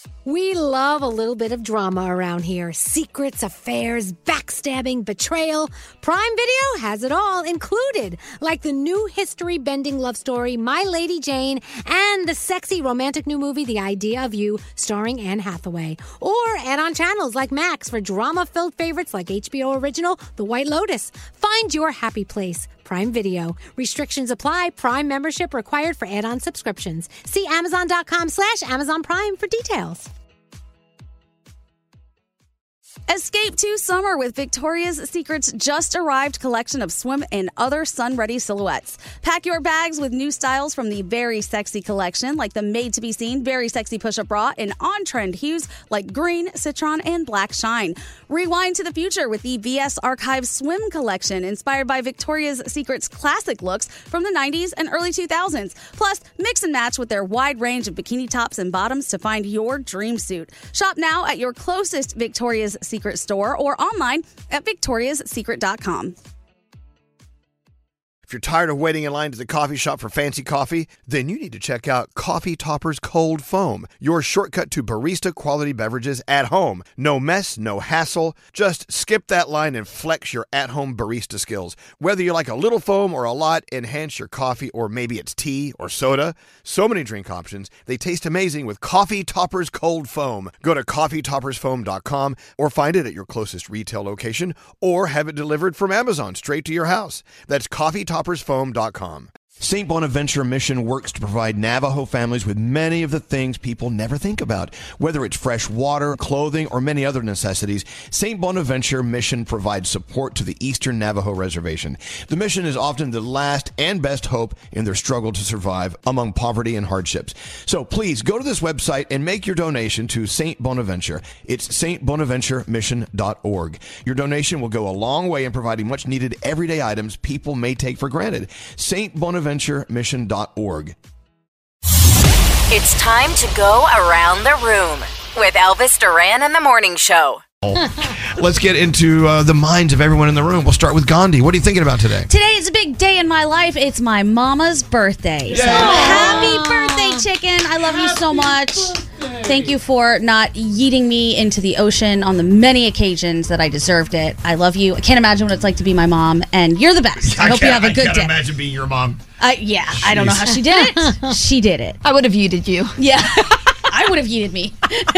We love a little bit of drama around here. Secrets, affairs, backstabbing, betrayal. Prime Video has it all included, like the new history-bending love story, My Lady Jane, and the sexy romantic new movie, The Idea of You, starring Anne Hathaway. Or add-on channels like Max for drama-filled favorites like HBO original, The White Lotus. Find your happy place. Prime Video. Restrictions apply. Prime membership required for add-on subscriptions. See Amazon.com/Amazon Prime for details. Escape to summer with Victoria's Secret's just arrived collection of swim and other sun-ready silhouettes. Pack your bags with new styles from the Very Sexy collection, like the made-to-be-seen Very Sexy push-up bra in on-trend hues like green, citron, and black shine. Rewind to the future with the VS Archive Swim collection, inspired by Victoria's Secret's classic looks from the 90s and early 2000s. Plus, mix and match with their wide range of bikini tops and bottoms to find your dream suit. Shop now at your closest Victoria's Secret store or online at victoriassecret.com. If you're tired of waiting in line to the coffee shop for fancy coffee, then you need to check out Coffee Topper's Cold Foam, your shortcut to barista quality beverages at home. No mess, no hassle. Just skip that line and flex your at-home barista skills. Whether you like a little foam or a lot, enhance your coffee, or maybe it's tea or soda. So many drink options. They taste amazing with Coffee Topper's Cold Foam. Go to coffeetoppersfoam.com or find it at your closest retail location or have it delivered from Amazon straight to your house. That's coffeetoppersfoam.com. St. Bonaventure Mission works to provide Navajo families with many of the things people never think about. Whether it's fresh water, clothing, or many other necessities, St. Bonaventure Mission provides support to the Eastern Navajo Reservation. The mission is often the last and best hope in their struggle to survive among poverty and hardships. So please go to this website and make your donation to St. Bonaventure. It's stbonaventuremission.org. Your donation will go a long way in providing much needed everyday items people may take for granted. St. Bonaventuremission.org. It's time to go around the room with Elvis Duran and the Morning Show. Let's get into the minds of everyone in the room. We'll start with Gandhi. What are you thinking about today? Today is a big day in my life. It's my mama's birthday. So happy birthday, chicken. I love you so much. Thank you for not yeeting me into the ocean on the many occasions that I deserved it. I love you. I can't imagine what it's like to be my mom, and you're the best. I hope you have a good day. I can't imagine being your mom. Yeah, jeez. I don't know how she did it. She did it. I would have yeeted you. Yeah, I would have yeeted me.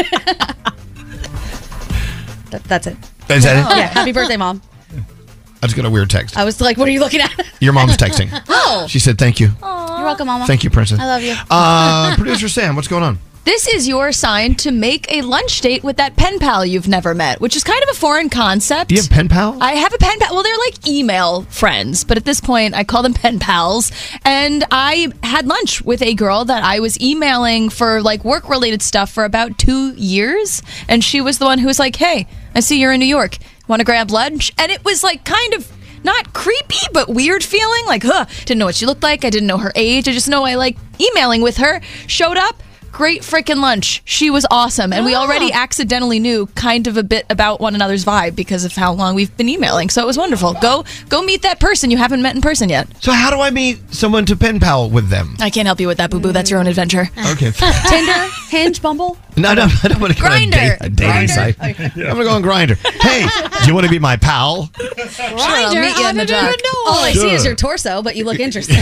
That's it. Is that it? Yeah, happy birthday, Mom. I just got a weird text. I was like, what are you looking at? Your mom's texting. Oh. She said, thank you. Aww. You're welcome, Mama. Thank you, Princess. I love you. Producer Sam, what's going on? This is your sign to make a lunch date with that pen pal you've never met, which is kind of a foreign concept. Do you have pen pals? I have a pen pal. Well, they're like email friends, but at this point, I call them pen pals. And I had lunch with a girl that I was emailing for like work-related stuff for about 2 years. And she was the one who was like, hey, I see you're in New York. Want to grab lunch? And it was like kind of not creepy, but weird feeling. Like, didn't know what she looked like. I didn't know her age. I just know I like emailing with her. Showed up. Great freaking lunch. She was awesome. And we already accidentally knew kind of a bit about one another's vibe because of how long we've been emailing. So it was wonderful. Go meet that person you haven't met in person yet. So how do I meet someone to pen pal with them? I can't help you with that, boo-boo. That's your own adventure. Okay. Tinder, Hinge, Bumble? No, I don't want to go on a dating site. Okay. I'm going to go on Grindr. Hey, do you want to be my pal? Grindr? I'll meet you in the dark. All I see is your torso, but you look interesting.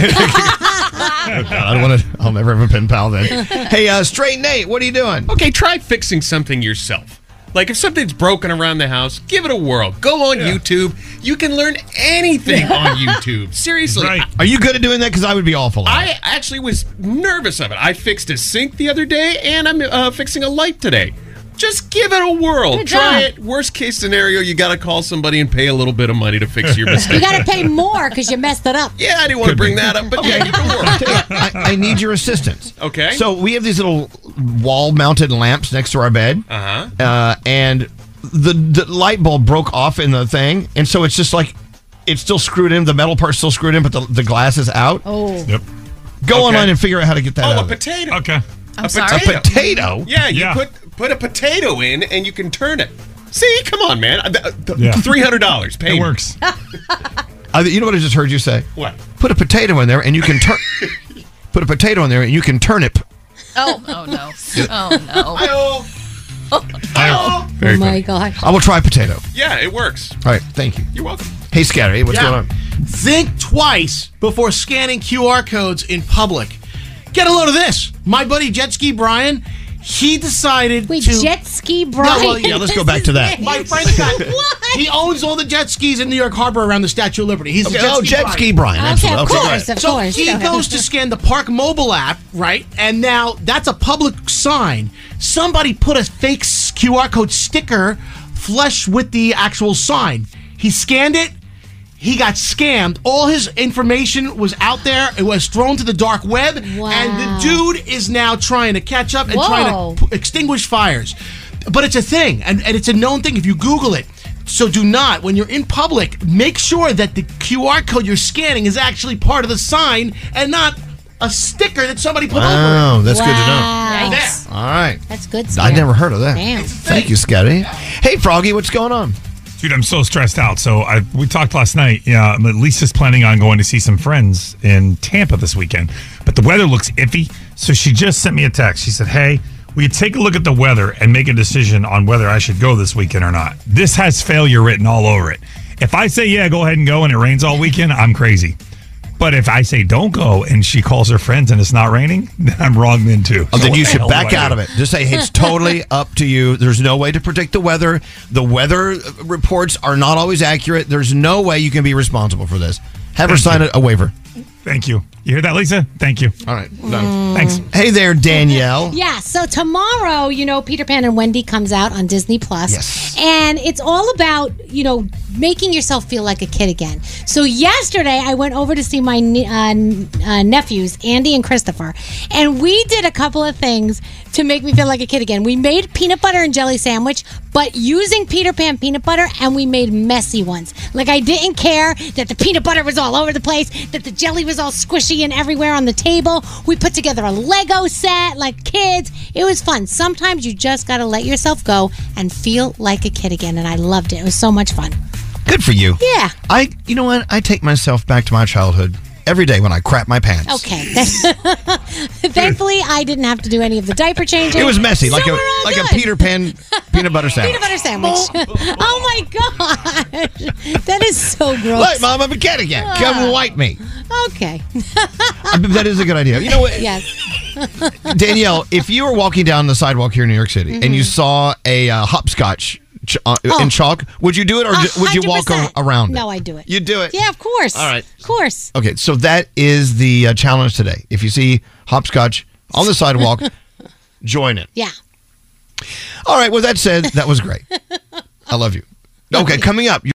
I'll never have a pen pal then. Hey, Straight Nate, what are you doing? Okay, try fixing something yourself. Like if something's broken around the house, give it a whirl. Go on YouTube. You can learn anything on YouTube. Seriously. Right. Are you good at doing that? Because I would be awful at it. I actually was nervous of it. I fixed a sink the other day, and I'm fixing a light today. Just give it a whirl. Good Try job. it. Worst case scenario, you got to call somebody and pay a little bit of money to fix your mistake. You got to pay more because you messed it up. Yeah, I didn't want to bring that up, but yeah, give it a whirl. I need your assistance. Okay. So we have these little wall-mounted lamps next to our bed. And the light bulb broke off in the thing, and so it's just like it's still screwed in. The metal part's still screwed in, but the glass is out. Oh. Yep. Go online and figure out how to get that out. Oh, a potato. Okay. I'm sorry? A potato? Yeah, you put a potato in and you can turn it. See, come on, man. $300. Pay. It works. You know what I just heard you say? What? Put a potato in there and you can turn. Put a potato in there and you can turnip. Oh no. Oh no. Very my funny. gosh. I will try potato. Yeah, it works. All right, thank you. You're welcome. Hey, Scary, what's going on? Think twice before scanning QR codes in public. Get a load of this. My buddy Jet Ski Brian, he decided Wait, to... Jet Ski Brian? well, Yeah, let's go back to that. My friend got... He owns all the jet skis in New York Harbor around the Statue of Liberty. He's Okay, a Jet Ski Brian. Okay, Absolutely. of Okay, go course, ahead. of So course. he Go ahead. goes to scan the Park mobile app, right? And now that's a public sign. Somebody put a fake QR code sticker flush with the actual sign. He scanned it. He got scammed. All his information was out there. It was thrown to the dark web. Wow. And the dude is now trying to catch up and Whoa. trying to extinguish fires. But it's a thing, and it's a known thing if you Google it. So do not, when you're in public, make sure that the QR code you're scanning is actually part of the sign and not a sticker that somebody put over Wow, that's good to know. Wow. it. All right. That's good I stuff. never heard of that. Damn. Thank you, Scotty. Hey, Froggy, what's going on? Dude, I'm so stressed out. So we talked last night. Yeah, Lisa's planning on going to see some friends in Tampa this weekend, but the weather looks iffy. So she just sent me a text. She said, "Hey, will you take a look at the weather and make a decision on whether I should go this weekend or not?" This has failure written all over it. If I say, yeah, go ahead and go, and it rains all weekend, I'm crazy. But if I say don't go and she calls her friends and it's not raining, then I'm wrong then too. Oh, So then what you the should hell do back I out do? of it. Just say, hey, it's totally up to you. There's no way to predict the weather. The weather reports are not always accurate. There's no way you can be responsible for this. Have her sign a waiver. Thank you. You hear that, Lisa? Thank you. All right, done. Thanks. Hey there, Danielle. Yeah, so tomorrow, Peter Pan and Wendy comes out on Disney Plus. Yes. And it's all about, making yourself feel like a kid again. So yesterday, I went over to see my nephews, Andy and Christopher, and we did a couple of things to make me feel like a kid again. We made peanut butter and jelly sandwich, but using Peter Pan peanut butter, and we made messy ones. Like, I didn't care that the peanut butter was all over the place, that the jelly was all squishy and everywhere on the table. We put together a Lego set like kids. It was fun. Sometimes you just got to let yourself go and feel like a kid again, and I loved it. It was so much fun. Good for you. Yeah. You know what? I take myself back to my childhood every day when I crap my pants. Okay. Thankfully, I didn't have to do any of the diaper changing. It was messy, So like we're all a good. Peter Pan peanut butter sandwich. Peanut butter sandwich. Oh my gosh. That is so gross. Look, Mom, I'm a kid again. Come wipe me. Okay. That is a good idea. You know what? Yes. Danielle, if you were walking down the sidewalk here in New York City and you saw a hopscotch in chalk, would you do it or would you walk 100%. around it? No, I do it. You do it? Yeah, of course. All right. Of course. Okay, so that is the challenge today. If you see hopscotch on the sidewalk, join it. Yeah. All right, with that said, that was great. I love you. Okay, coming up.